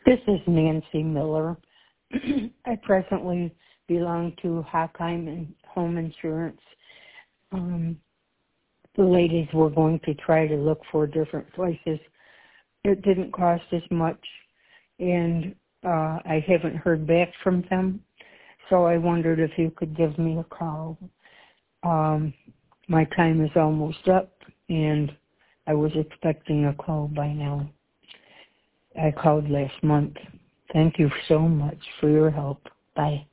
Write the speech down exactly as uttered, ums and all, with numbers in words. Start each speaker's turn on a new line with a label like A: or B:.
A: This is Nancy Miller. I presently belong to Hockheim Home Insurance. Um, the ladies were going to try to look for different places. It didn't cost as much, and uh, I haven't heard back from them, so I wondered if you could give me a call. Um, my time is almost up, and I was expecting a call by now. I called last month. Thank you so much for your help. Bye.